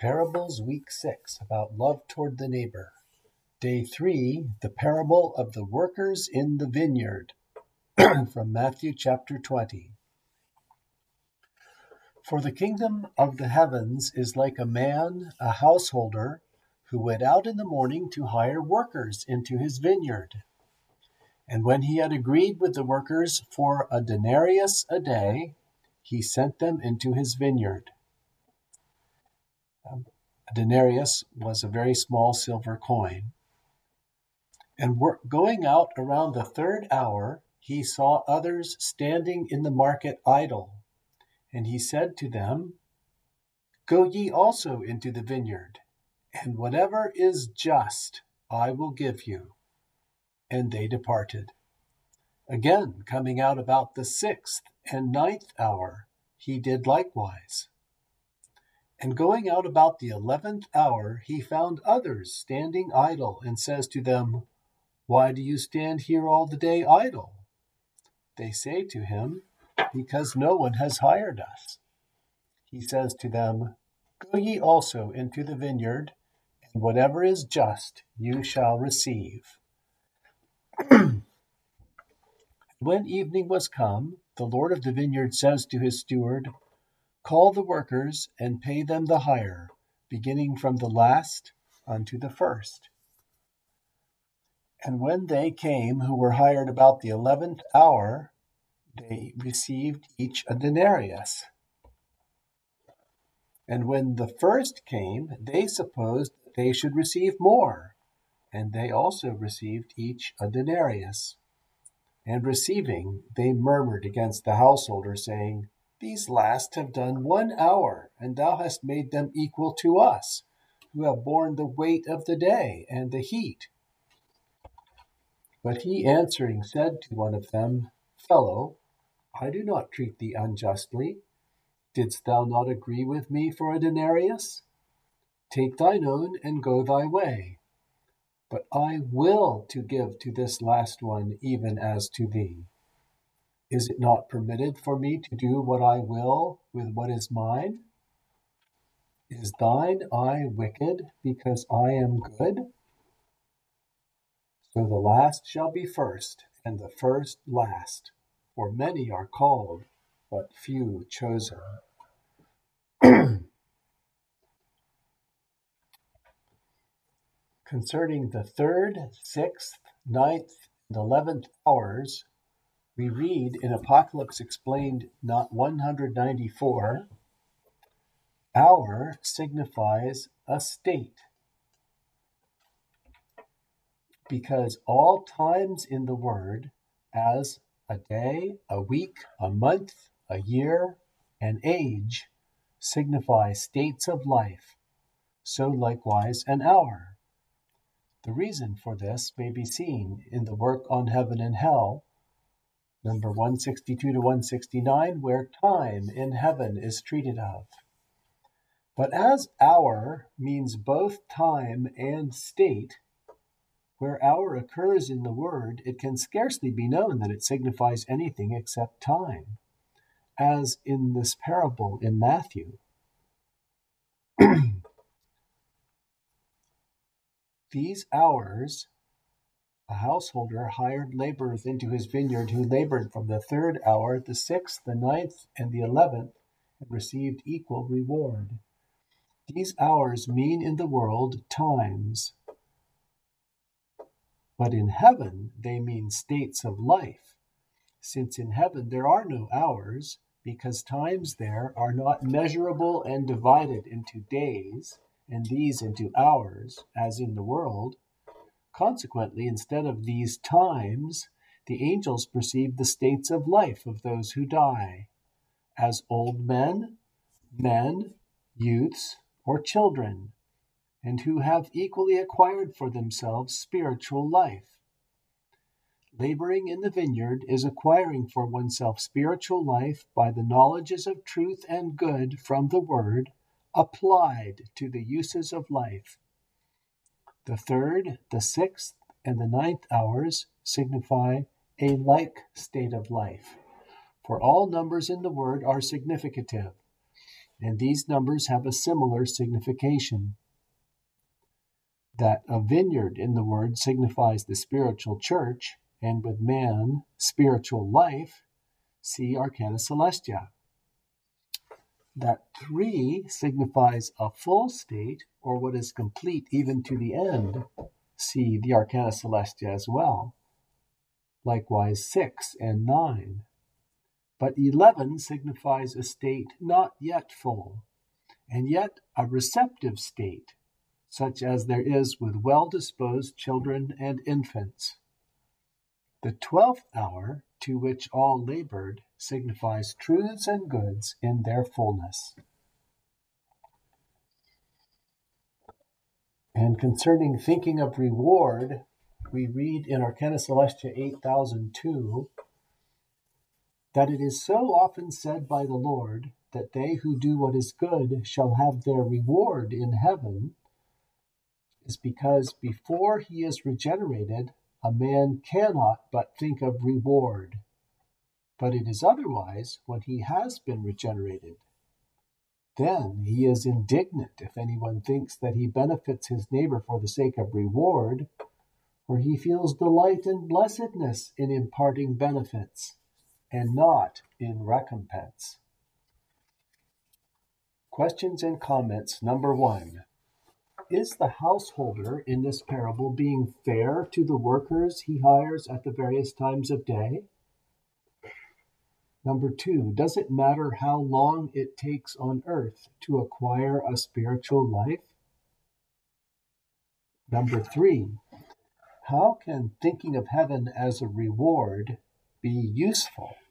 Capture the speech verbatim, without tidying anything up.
Parables Week six about love toward the neighbor. Day three, the parable of the workers in the vineyard from Matthew chapter twenty. For the kingdom of the heavens is like a man, a householder, who went out in the morning to hire workers into his vineyard. And when he had agreed with the workers for a denarius a day, he sent them into his vineyard. Um, a denarius was a very small silver coin. And going out around the third hour, he saw others standing in the market idle. And he said to them, "Go ye also into the vineyard, and whatever is just I will give you." And they departed. Again, coming out about the sixth and ninth hour, he did likewise. And going out about the eleventh hour, he found others standing idle, and says to them, "Why do you stand here all the day idle?" They say to him, "Because no one has hired us." He says to them, "Go ye also into the vineyard, and whatever is just you shall receive." When evening was come, the Lord of the vineyard says to his steward, "Call the workers and pay them the hire, beginning from the last unto the first." And when they came who were hired about the eleventh hour, they received each a denarius. And when the first came, they supposed that they should receive more, and they also received each a denarius. And receiving, they murmured against the householder, saying, "These last have done one hour, and thou hast made them equal to us, who have borne the weight of the day and the heat." But he answering said to one of them, "Fellow, I do not treat thee unjustly. Didst thou not agree with me for a denarius? Take thine own and go thy way. But I will to give to this last one even as to thee. Is it not permitted for me to do what I will with what is mine? Is thine eye wicked because I am good? So the last shall be first, and the first last. For many are called, but few chosen." Concerning the third, sixth, ninth, and eleventh hours, we read in Apocalypse Explained not one ninety-four, hour signifies a state, because all times in the word, as a day, a week, a month, a year, an age, signify states of life, so likewise an hour. The reason for this may be seen in the work on heaven and hell, number one sixty-two to one sixty-nine, where time in heaven is treated of. But as hour means both time and state, where hour occurs in the word, it can scarcely be known that it signifies anything except time, as in this parable in Matthew. These hours, a householder hired laborers into his vineyard who labored from the third hour, the sixth, the ninth, and the eleventh, and received equal reward. These hours mean in the world times, but in heaven they mean states of life, since in heaven there are no hours, because times there are not measurable and divided into days, and these into hours, as in the world. Consequently, instead of these times, the angels perceive the states of life of those who die, as old men, men, youths, or children, and who have equally acquired for themselves spiritual life. Laboring in the vineyard is acquiring for oneself spiritual life by the knowledges of truth and good from the word applied to the uses of life. The third, the sixth, and the ninth hours signify a like state of life, for all numbers in the word are significative. and these numbers have a similar signification. That a vineyard in the word signifies the spiritual church, and with man, spiritual life, see Arcana Celestia. That three signifies a full state, or what is complete even to the end, see the Arcana Celestia as well. Likewise, six and nine. But eleven signifies a state not yet full, and yet a receptive state, such as there is with well-disposed children and infants. The twelfth hour, to which all labored, signifies truths and goods in their fullness. And concerning thinking of reward, we read in Arcana Celestia eight thousand two that it is so often said by the Lord that they who do what is good shall have their reward in heaven, is because before he is regenerated, a man cannot but think of reward. But it is otherwise when he has been regenerated. Then he is indignant if anyone thinks that he benefits his neighbor for the sake of reward, for he feels delight and blessedness in imparting benefits, and not in recompense. Questions and comments. Number one. Is the householder in this parable being fair to the workers he hires at the various times of day? Number two, does it matter how long it takes on earth to acquire a spiritual life? Number three, how can thinking of heaven as a reward be useful?